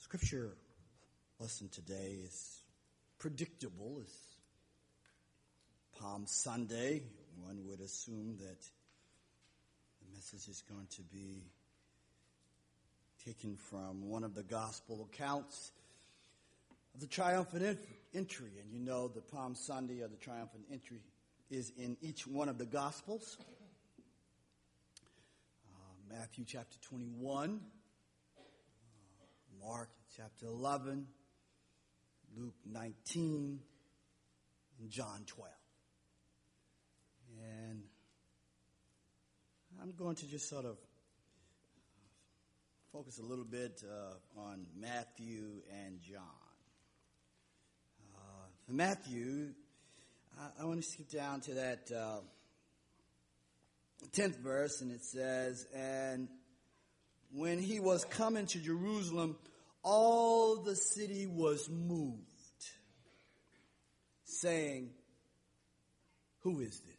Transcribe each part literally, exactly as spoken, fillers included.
Scripture lesson today is predictable. It's Palm Sunday. One would assume that the message is going to be taken from one of the gospel accounts of the triumphant entry. And you know the Palm Sunday of the triumphant entry is in each one of the gospels. Uh, Matthew chapter twenty-one, uh, Mark chapter eleven, Luke nineteen, and John twelve. And I'm going to just sort of focus a little bit uh, on Matthew and John. Uh, Matthew, I, I want to skip down to that uh, tenth verse, and it says, "And when he was coming to Jerusalem, all the city was moved, saying, 'Who is this?'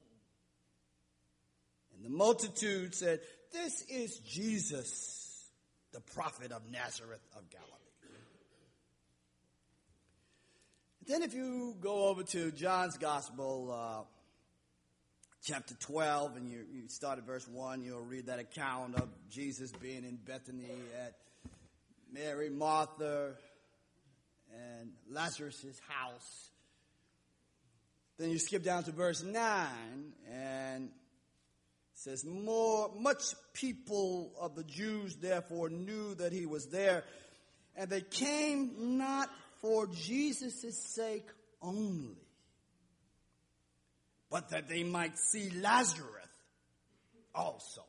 And the multitude said, 'This is Jesus, the prophet of Nazareth of Galilee.'" Then if you go over to John's Gospel, uh, chapter twelve, and you, you start at verse one, you'll read that account of Jesus being in Bethany at Mary, Martha, and Lazarus' house. Then you skip down to verse nine, and it says, More, much people of the Jews therefore knew that he was there, and they came not for Jesus' sake only, but that they might see Lazarus also,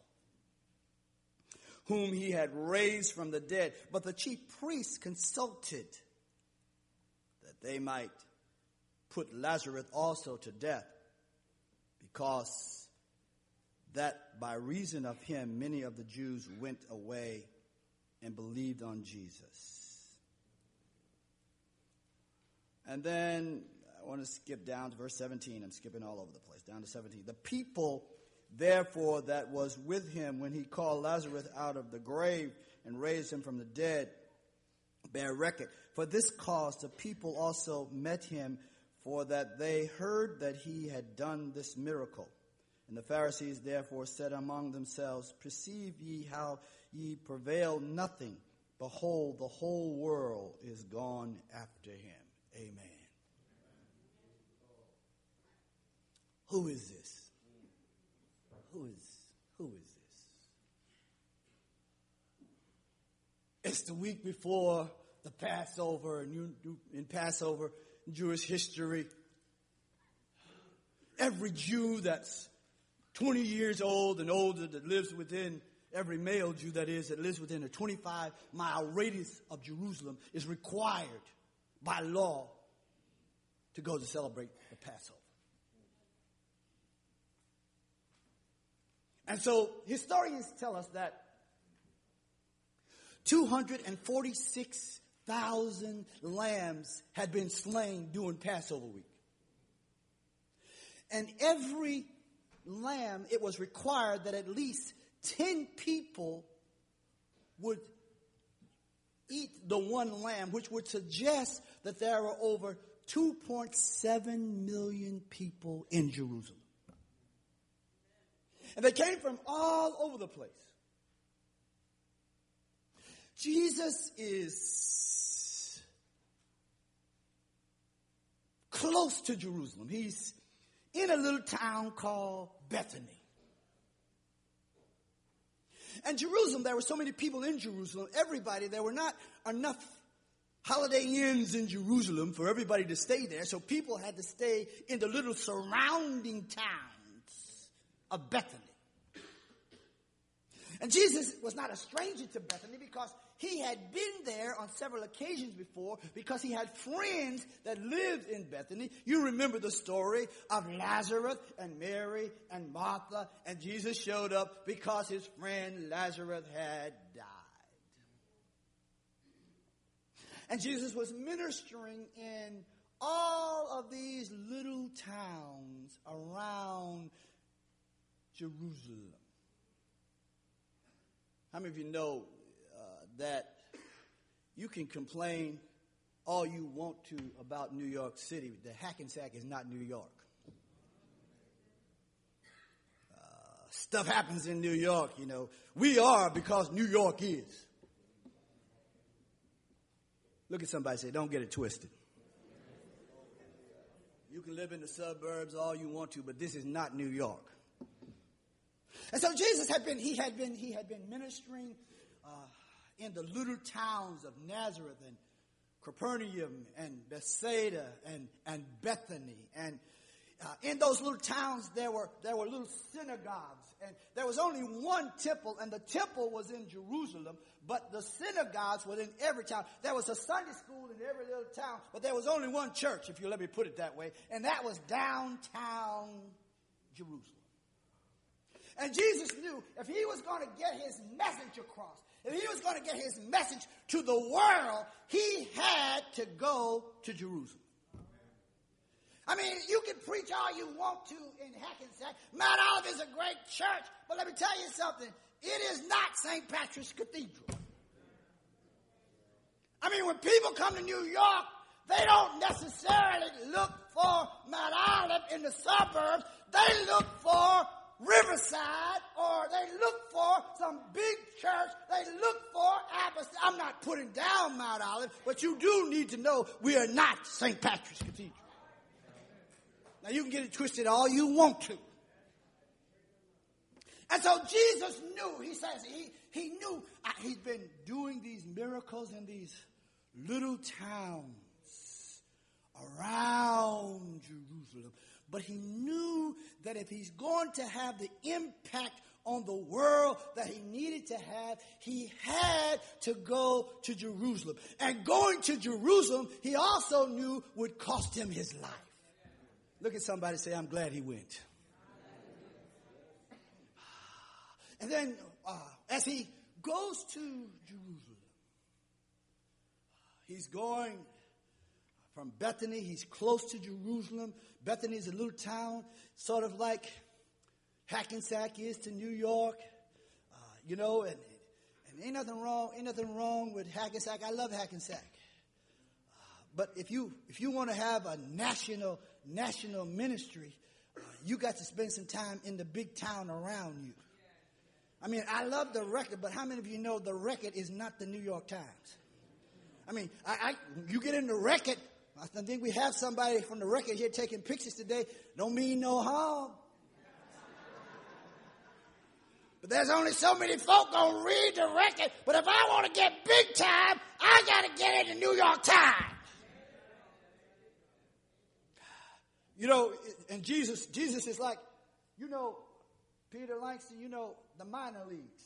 whom he had raised from the dead. But the chief priests consulted that they might put Lazarus also to death, because that by reason of him many of the Jews went away and believed on Jesus. And then I want to skip down to verse seventeen. I'm skipping all over the place. Down to seventeen. The people, therefore, that was with him when he called Lazarus out of the grave and raised him from the dead, bear record. For this cause the people also met him, for that they heard that he had done this miracle. And the Pharisees therefore said among themselves, Perceive ye how ye prevail nothing? Behold, the whole world is gone after him. Amen. Who is this? Who is, who is this? It's the week before the Passover, and you, in Passover, Jewish history, every Jew that's twenty years old and older that lives within, every male Jew that is, that lives within a twenty-five mile radius of Jerusalem is required by law to go to celebrate the Passover. And so historians tell us that two hundred forty-six thousand lambs had been slain during Passover week. And every lamb, it was required that at least ten people would eat the one lamb, which would suggest that there were over two point seven million people in Jerusalem. And they came from all over the place. Jesus is close to Jerusalem. He's in a little town called Bethany. And Jerusalem, there were so many people in Jerusalem, everybody, there were not enough Holiday Inns in Jerusalem for everybody to stay there, so people had to stay in the little surrounding towns of Bethany. And Jesus was not a stranger to Bethany because he had been there on several occasions before, because he had friends that lived in Bethany. You remember the story of Lazarus and Mary and Martha, and Jesus showed up because his friend Lazarus had died. And Jesus was ministering in all of these little towns around Jerusalem. How many of you know uh, that You can complain all you want to about New York City. The Hackensack is not New York. Uh, stuff happens in New York, you know. We are because New York is. Look at somebody and say, don't get it twisted. You can live in the suburbs all you want to, but this is not New York. And so Jesus had been, he had been, he had been ministering uh, in the little towns of Nazareth and Capernaum and Bethsaida and, and Bethany. And uh, in those little towns, there were, there were little synagogues. And there was only one temple, and the temple was in Jerusalem, but the synagogues were in every town. There was a Sunday school in every little town, but there was only one church, if you let me put it that way, and that was downtown Jerusalem. And Jesus knew if he was going to get his message across, if he was going to get his message to the world, he had to go to Jerusalem. I mean, you can preach all you want to in Hackensack. Mount Olive is a great church, but let me tell you something. It is not Saint Patrick's Cathedral. I mean, when people come to New York, they don't necessarily look for Mount Olive in the suburbs. They look for Riverside, or they look for some big church. They look for Apostolic. I'm not putting down Mount Olive, but you do need to know we are not Saint Patrick's Cathedral. Now, you can get it twisted all you want to. And so Jesus knew, he says, he, he knew uh, he's been doing these miracles in these little towns around Jerusalem. But he knew that if he's going to have the impact on the world that he needed to have, he had to go to Jerusalem. And going to Jerusalem, he also knew would cost him his life. Look at somebody and say, I'm glad he went. And then uh, as he goes to Jerusalem, he's going from Bethany. He's close to Jerusalem. Bethany is a little town, sort of like Hackensack is to New York. Uh, you know, and, and ain't nothing wrong, ain't nothing wrong with Hackensack. I love Hackensack. Uh, but if you if you want to have a national national ministry, uh, you got to spend some time in the big town around you. I mean, I love the Record, but how many of you know the Record is not the New York Times? I mean, I, I you get in the Record. I think we have somebody from the Record here taking pictures today. Don't mean no harm. But there's only so many folk gonna read the Record. But if I want to get big time, I got to get in the New York Times. You know, and Jesus, Jesus is like, you know, Peter Langston, you know, the minor leagues.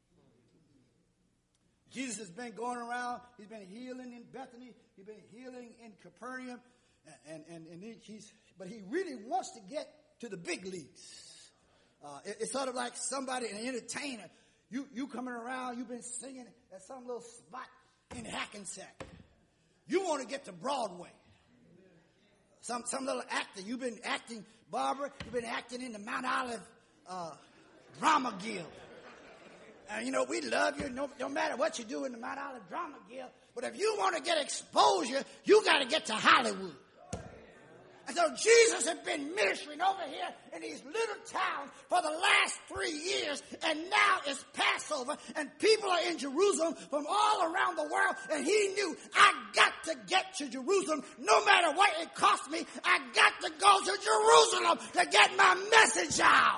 Jesus has been going around. He's been healing in Bethany. He's been healing in Capernaum. And, and, and he, he's, but he really wants to get to the big leagues. Uh, it, it's sort of like somebody, an entertainer. You, you coming around, you've been singing at some little spot in Hackensack. You want to get to Broadway. Some, some little actor. You've been acting, Barbara, you've been acting in the Mount Olive uh, Drama Guild. And, you know, we love you no, no matter what you do in the Mount Olive Drama Guild. But if you want to get exposure, you got to get to Hollywood. And so Jesus has been ministering over here in these little towns for the last three years. And now it's Passover. And people are in Jerusalem from all around the world. And he knew, I got to get to Jerusalem. No matter what it costs me, I got to go to Jerusalem to get my message out.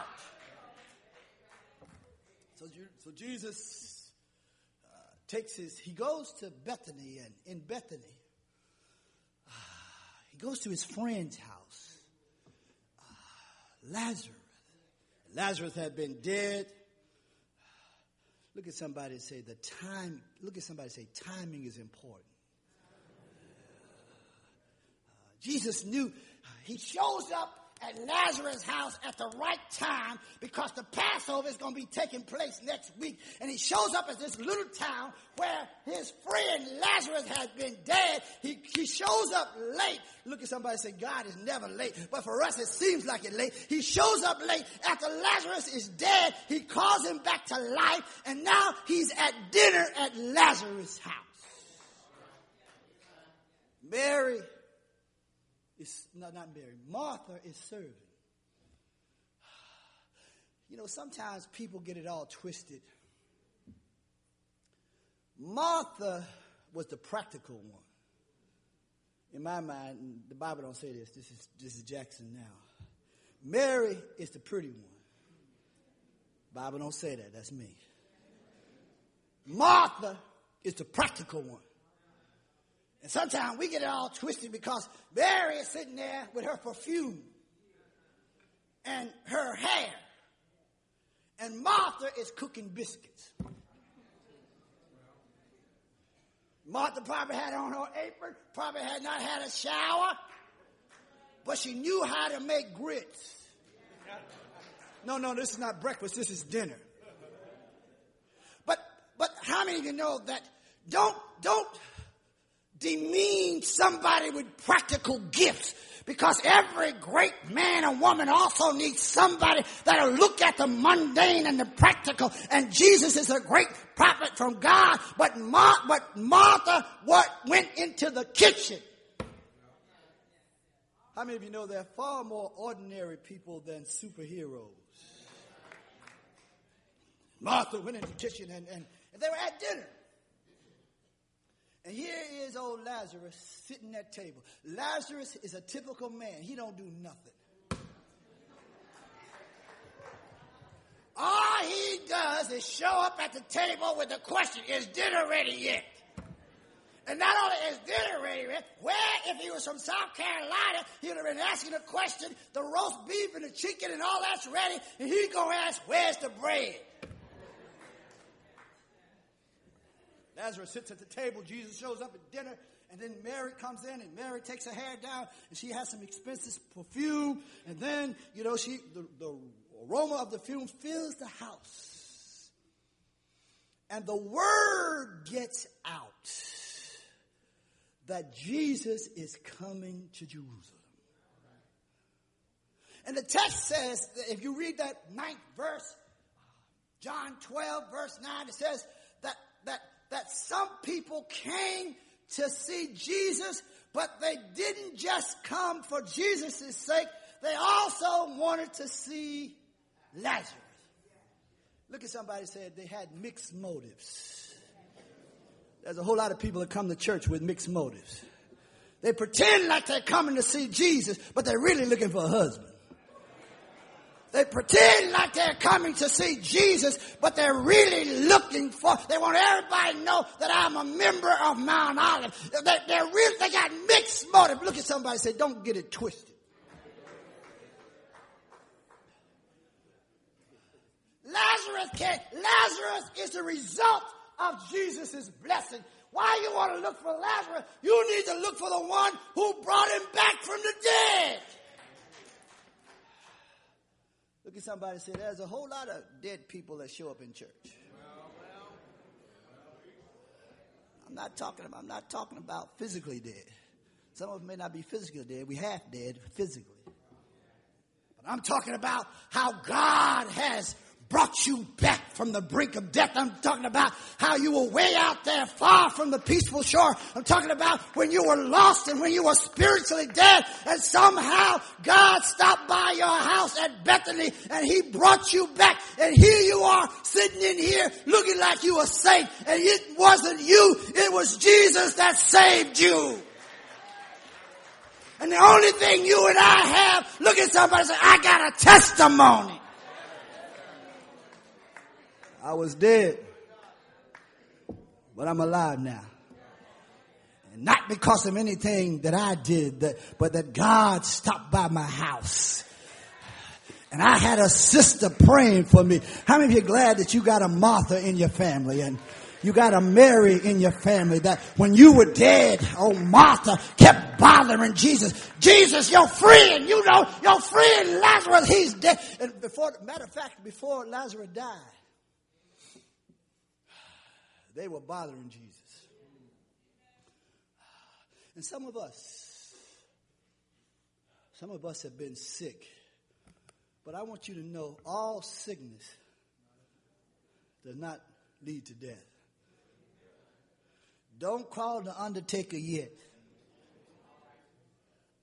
So, so Jesus uh, takes his, he goes to Bethany, and in Bethany, uh, he goes to his friend's house, uh, Lazarus. Lazarus had been dead. Look at somebody and say, the time, look at somebody and say, timing is important. Uh, Jesus knew, he shows up at Lazarus' house at the right time because the Passover is going to be taking place next week. And he shows up at this little town where his friend Lazarus has been dead. He, he shows up late. Look at somebody and say, God is never late. But for us, it seems like it late. He shows up late after Lazarus is dead. He calls him back to life. And now he's at dinner at Lazarus' house. Mary is, no, not Mary, Martha is serving. You know, sometimes people get it all twisted. Martha was the practical one. In my mind, the Bible don't say this. This is this is Jackson now. Mary is the pretty one. Bible don't say that. That's me. Martha is the practical one. And sometimes we get it all twisted because Mary is sitting there with her perfume and her hair. And Martha is cooking biscuits. Martha probably had on her apron, probably had not had a shower, but she knew how to make grits. No, no, this is not breakfast, this is dinner. But but how many of you know that don't don't demean somebody with practical gifts? Because every great man or woman also needs somebody that'll look at the mundane and the practical. And Jesus is a great prophet from God. But, Mar- but Martha what went into the kitchen. How many of you know there are far more ordinary people than superheroes? Martha went into the kitchen and, and, and they were at dinner. And here is old Lazarus sitting at table. Lazarus is a typical man. He don't do nothing. All he does is show up at the table with the question, is dinner ready yet? And not only is dinner ready yet, where if he was from South Carolina, he would have been asking the question, the roast beef and the chicken and all that's ready, and he's going to ask, where's the bread? Lazarus sits at the table. Jesus shows up at dinner. And then Mary comes in, and Mary takes her hair down, and she has some expensive perfume. And then, you know, she the, the aroma of the perfume fills the house. And the word gets out that Jesus is coming to Jerusalem. And the text says, if you read that ninth verse, John twelve, verse nine, it says that that that some people came to see Jesus, but they didn't just come for Jesus' sake. They also wanted to see Lazarus. Look at somebody who said they had mixed motives. There's a whole lot of people that come to church with mixed motives. They pretend like they're coming to see Jesus, but they're really looking for a husband. They pretend like they're coming to see Jesus, but they're really looking for, they want everybody to know that I'm a member of Mount Olive. They, they're really, they got mixed motive. Look at somebody and say, don't get it twisted. Lazarus can't, Lazarus is the result of Jesus' blessing. Why you want to look for Lazarus? You need to look for the one who brought him back from the dead. Look at somebody and say, there's a whole lot of dead people that show up in church. I'm not talking about, I'm not talking about physically dead. Some of them may not be physically dead. We half dead physically. But I'm talking about how God has brought you back from the brink of death. I'm talking about how you were way out there far from the peaceful shore. I'm talking about when you were lost and when you were spiritually dead, and somehow God stopped by your house at Bethany and he brought you back, and here you are sitting in here looking like you were saved, and it wasn't you, it was Jesus that saved you. And the only thing you and I have, look at somebody and say, I got a testimony. I was dead, but I'm alive now. And not because of anything that I did, that, but that God stopped by my house. And I had a sister praying for me. How many of you are glad that you got a Martha in your family and you got a Mary in your family, that when you were dead, oh, Martha kept bothering Jesus. Jesus, your friend, you know, your friend Lazarus, he's dead. And before, matter of fact, before Lazarus died, they were bothering Jesus. And some of us, some of us have been sick. But I want you to know all sickness does not lead to death. Don't call the undertaker yet.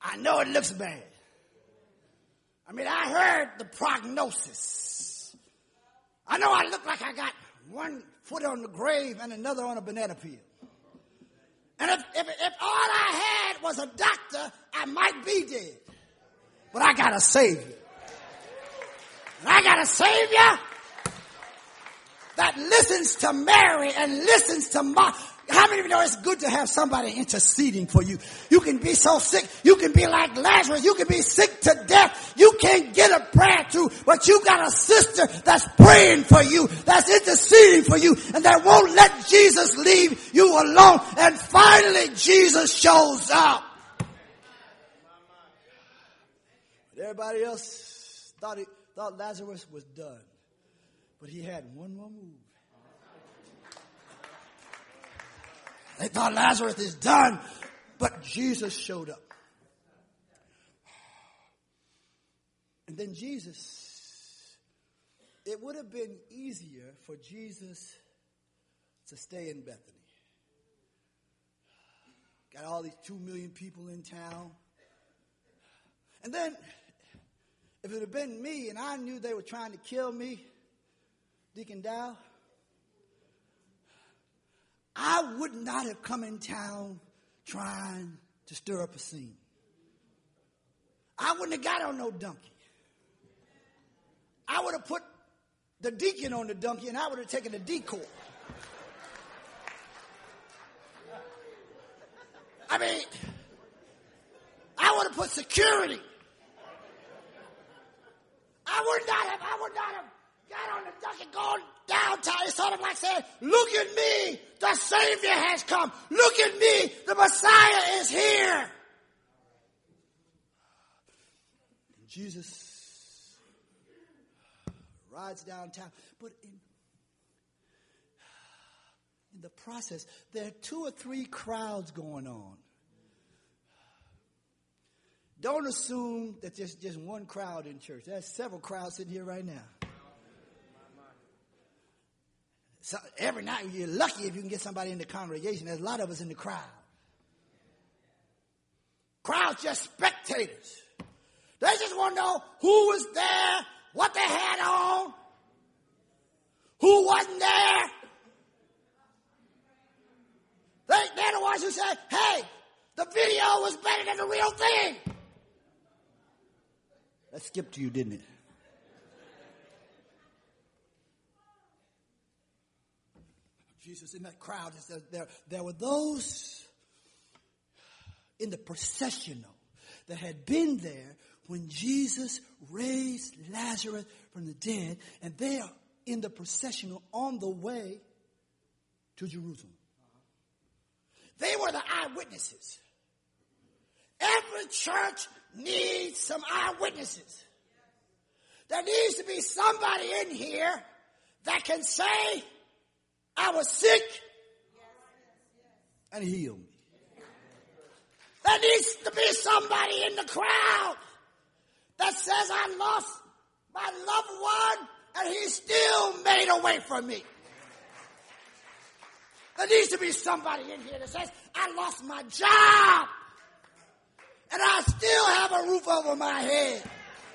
I know it looks bad. I mean, I heard the prognosis. I know I look like I got one foot on the grave and another on a banana peel. And if, if, if all I had was a doctor, I might be dead. But I got a Savior. And I got a Savior that listens to Mary and listens to Martha. How many of you know it's good to have somebody interceding for you? You can be so sick. You can be like Lazarus. You can be sick to death. You can't get a prayer through, but you got a sister that's praying for you, that's interceding for you, and that won't let Jesus leave you alone. And finally, Jesus shows up. Everybody else thought, he, thought Lazarus was done, but he had one more move. They thought Lazarus is done, but Jesus showed up. And then Jesus, it would have been easier for Jesus to stay in Bethany. Got all these two million people in town. And then, if it had been me and I knew they were trying to kill me, Deacon Dow, I would not have come in town trying to stir up a scene. I wouldn't have got on no donkey. I would have put the deacon on the donkey and I would have taken the decoy. I mean, I would have put security. I would not have, I would not have got on the donkey going downtown. It's sort of like saying, look at me, the Savior has come. Look at me, the Messiah is here. And Jesus rides downtown. But in, in the process, there are two or three crowds going on. Don't assume that there's just one crowd in church. There's several crowds sitting here right now. So every night you're lucky if you can get somebody in the congregation. There's a lot of us in the crowd. Crowds just spectators. They just want to know who was there, what they had on, who wasn't there. They, they're the ones who say, hey, the video was better than the real thing. That skipped you, didn't it? Jesus in that crowd, there, there were those in the processional that had been there when Jesus raised Lazarus from the dead, and they are in the processional on the way to Jerusalem. They were the eyewitnesses. Every church needs some eyewitnesses. There needs to be somebody in here that can say, I was sick and he healed me. There needs to be somebody in the crowd that says, I lost my loved one and he still made a way for me. There needs to be somebody in here that says, I lost my job and I still have a roof over my head.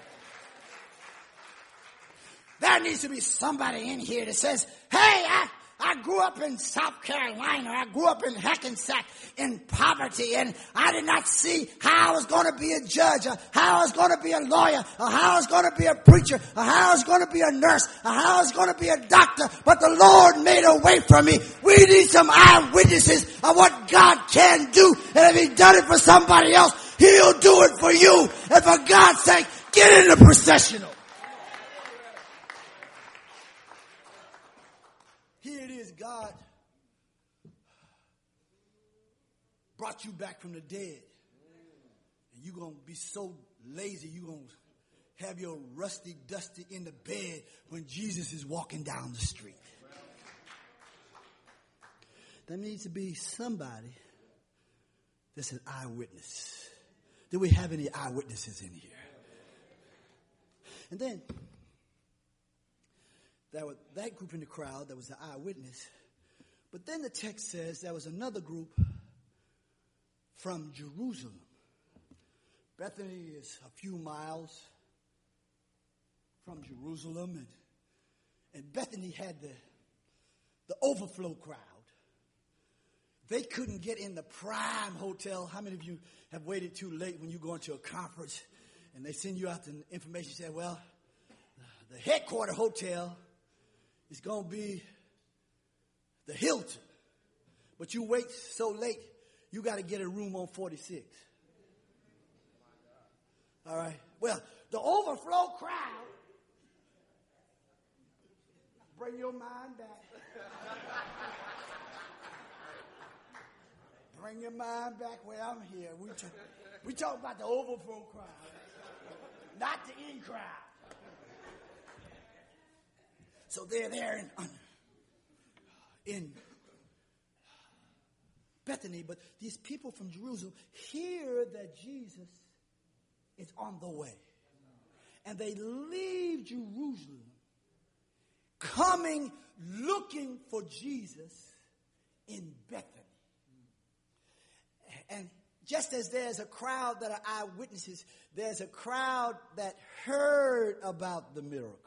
There needs to be somebody in here that says, hey, I, I grew up in South Carolina. I grew up in Hackensack in poverty, and I did not see how I was going to be a judge, or how I was going to be a lawyer, or how I was going to be a preacher, or how I was going to be a nurse, or how I was going to be a doctor, but the Lord made a way for me. We need some eyewitnesses of what God can do, and if He done it for somebody else, He'll do it for you. And for God's sake, get in the processional. Here it is, God brought you back from the dead. And you're going to be so lazy, you're going to have your rusty, dusty in the bed when Jesus is walking down the street. There needs to be somebody that's an eyewitness. Do we have any eyewitnesses in here? And then there was that group in the crowd that was the eyewitness. But then the text says there was another group from Jerusalem Bethany is a few miles from Jerusalem, and, and Bethany had the, the overflow crowd. They couldn't get in the prime hotel. How many of you have waited too late when you go into a conference and they send you out the information? You say, well, the headquarter hotel is going to be the Hilton. But you wait so late, you got to get a room on forty-six. All right. Well, the overflow crowd, bring your mind back. Bring your mind back where I'm here. We talk, we talk about the overflow crowd, not the in crowd. So they're there in, in Bethany, but these people from Jerusalem hear that Jesus is on the way. And they leave Jerusalem coming looking for Jesus in Bethany. And just as there's a crowd that are eyewitnesses, there's a crowd that heard about the miracle.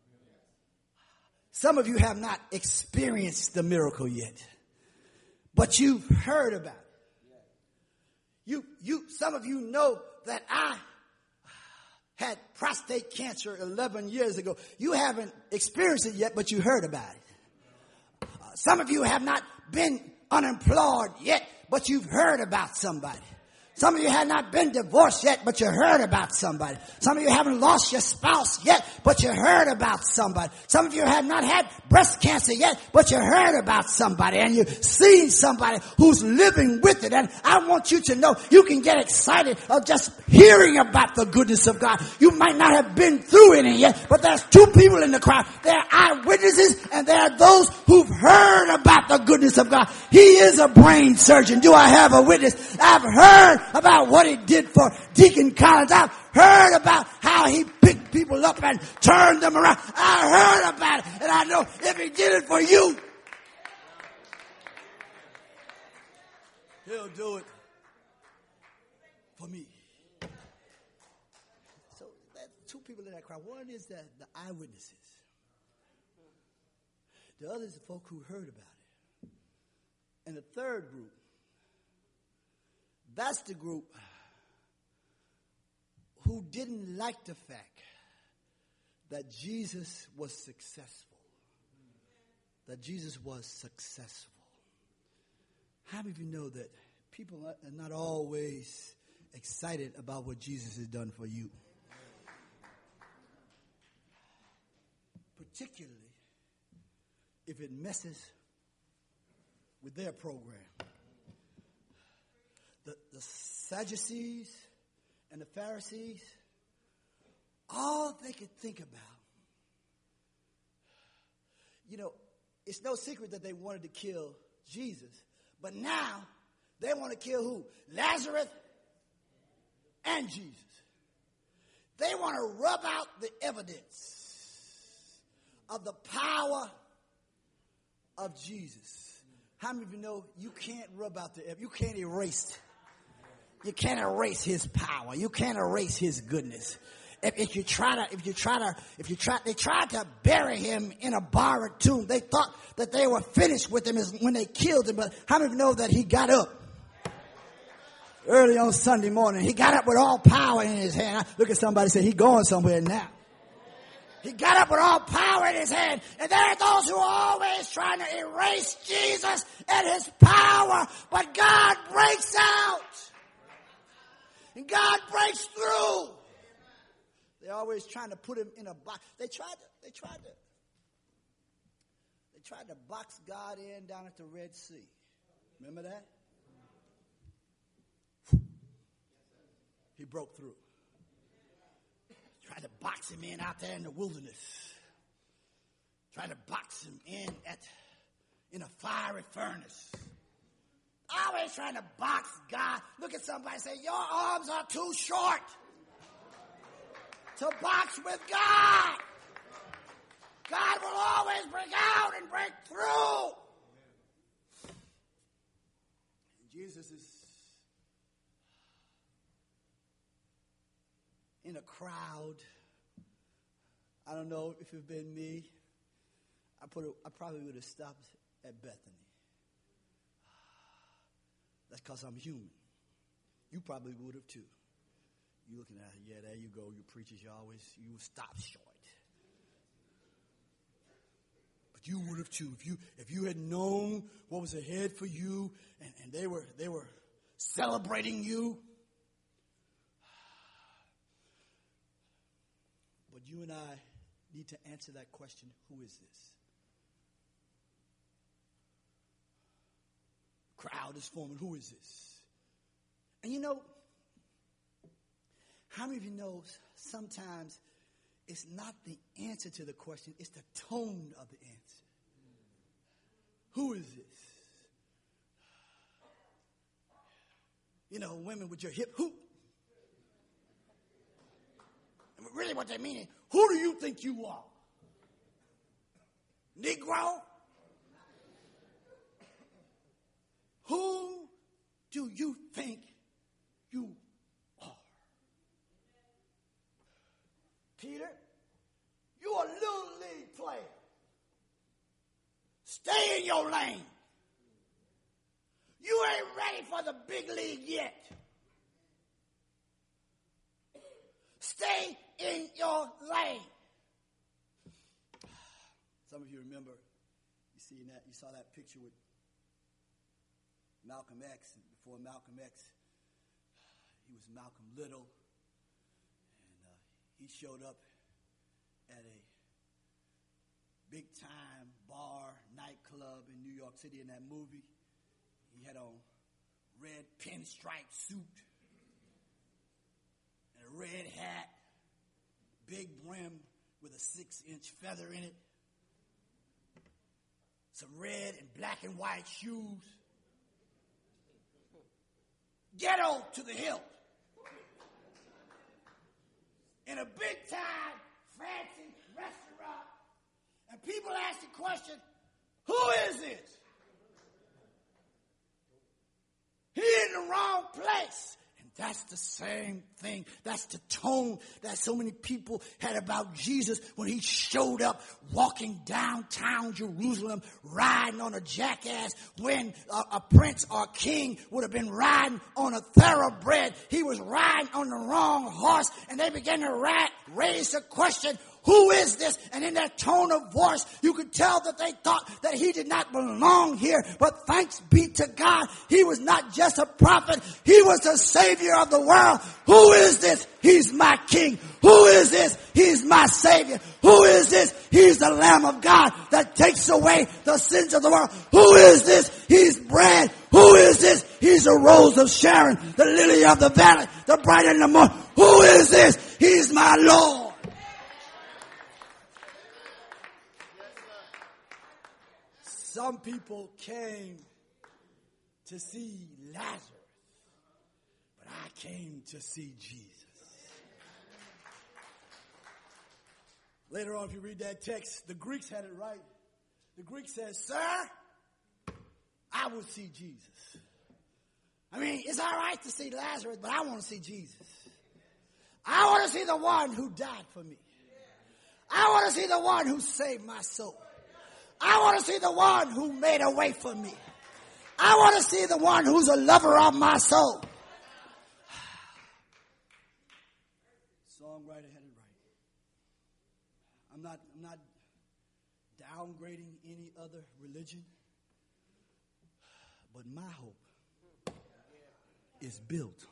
Some of you have not experienced the miracle yet, but you've heard about it. You, you, some of you know that I had prostate cancer eleven years ago. You haven't experienced it yet, but you heard about it. Uh, some of you have not been unemployed yet, but you've heard about somebody. Some of you have not been divorced yet, but you heard about somebody. Some of you haven't lost your spouse yet, but you heard about somebody. Some of you have not had breast cancer yet, but you heard about somebody. And you've seen somebody who's living with it. And I want you to know you can get excited of just hearing about the goodness of God. You might not have been through it yet, but there's two people in the crowd. There are eyewitnesses and there are those who've heard about the goodness of God. He is a brain surgeon. Do I have a witness? I've heard about what he did for Deacon Collins. I've heard about how he picked people up and turned them around. I heard about it, and I know if he did it for you, he'll do it for me. So there's two people in that crowd. One is the, the eyewitnesses. The other is the folk who heard about it. And the third group, that's the group who didn't like the fact that Jesus was successful. That Jesus was successful. How many of you know that people are not always excited about what Jesus has done for you? Particularly if it messes with their program. The, the Sadducees and the Pharisees, all they could think about, you know, it's no secret that they wanted to kill Jesus, but now they want to kill who? Lazarus and Jesus. They want to rub out the evidence of the power of Jesus. How many of you know you can't rub out the evidence? You can't erase it. You can't erase his power. You can't erase his goodness. If, if you try to, if you try to, if you try, they tried to bury him in a borrowed tomb. They thought that they were finished with him when they killed him. But how many of you know that he got up early on Sunday morning? He got up with all power in his hand. Look at somebody say he's going somewhere now. He got up with all power in his hand. And there are those who are always trying to erase Jesus and his power. But God breaks out. And God breaks through. They're always trying to put him in a box. They tried to, they tried to, they tried to box God in down at the Red Sea. Remember that? He broke through. Tried to box him in out there in the wilderness. Tried to box him in at in a fiery furnace. Always trying to box God. Look at somebody and say, your arms are too short to box with God. God will always break out and break through. And Jesus is in a crowd. I don't know if it's been me. I put. A, I probably would have stopped at Bethany. That's because I'm human. You probably would have too. You looking at, yeah, there you go. You preachers, you always, you stop short. But you would have too. If you if you had known what was ahead for you, and, and they were they were celebrating you. But you and I need to answer that question, who is this? Crowd is forming, who is this? And you know, how many of you know sometimes it's not the answer to the question, it's the tone of the answer. Who is this? You know, women with your hip, who? And really what they mean is, who do you think you are? Negro? Who do you think you are? Peter, you're a little league player. Stay in your lane. You ain't ready for the big league yet. Stay in your lane. Some of you remember, you seen that, you saw that picture with Malcolm X. Before Malcolm X, he was Malcolm Little, and uh, he showed up at a big-time bar, nightclub in New York City in that movie. He had on red pinstripe suit and a red hat, big brim with a six-inch feather in it, some red and black and white shoes, ghetto to the hilt, in a big-time fancy restaurant, and people ask the question, who is this? He's in the wrong place. And that's the same thing. That's the tone that so many people had about Jesus when he showed up walking downtown Jerusalem, riding on a jackass, when a, a prince or a king would have been riding on a thoroughbred. He was riding on the wrong horse, and they began to ride, raise the question, who is this? And in that tone of voice, you could tell that they thought that he did not belong here. But thanks be to God, he was not just a prophet. He was the Savior of the world. Who is this? He's my King. Who is this? He's my Savior. Who is this? He's the Lamb of God that takes away the sins of the world. Who is this? He's bread. Who is this? He's the rose of Sharon, the lily of the valley, the bright and the morning. Who is this? He's my Lord. Some people came to see Lazarus, but I came to see Jesus. Later on, if you read that text, the Greeks had it right. The Greek says, sir, I will see Jesus. I mean, it's all right to see Lazarus, but I want to see Jesus. I want to see the one who died for me. I want to see the one who saved my soul. I want to see the one who made a way for me. I want to see the one who's a lover of my soul. Songwriter had it right. I'm not, I'm not downgrading any other religion, but my hope is built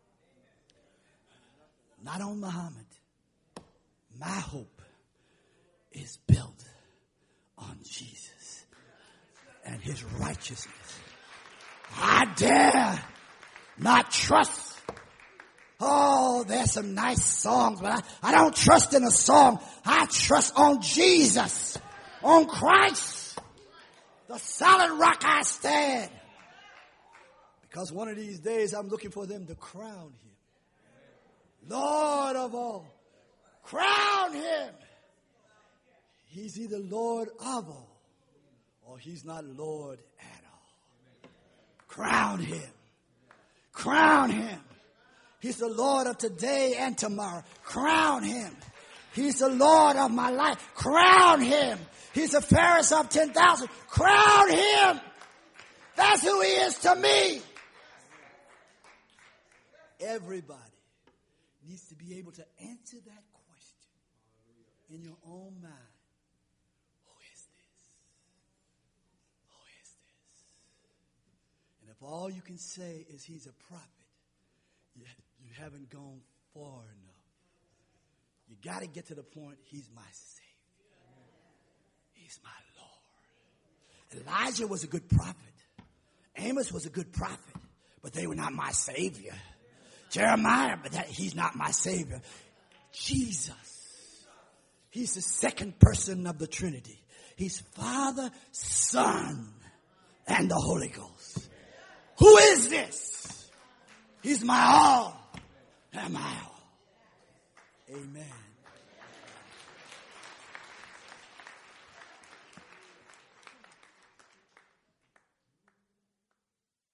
not on Muhammad. My hope is built on Jesus and his righteousness. I dare not trust. Oh, there's some nice songs, but I, I don't trust in a song. I trust on Jesus, on Christ, the solid rock I stand. Because one of these days I'm looking for them to crown him Lord of all. Crown him. He's either Lord of all or he's not Lord at all. Crown him. Crown him. He's the Lord of today and tomorrow. Crown him. He's the Lord of my life. Crown him. He's the fairest of ten thousand. Crown him. That's who he is to me. Everybody needs to be able to answer that question in your own mind. Who is this? Who is this? And if all you can say is he's a prophet, you, you haven't gone far enough. You got to get to the point, he's my Savior. He's my Lord. Elijah was a good prophet. Amos was a good prophet, but they were not my Savior. Jeremiah, but that, he's not my Savior. Jesus, he's the second person of the Trinity. He's Father, Son, and the Holy Ghost. Who is this? He's my all and my all. Amen.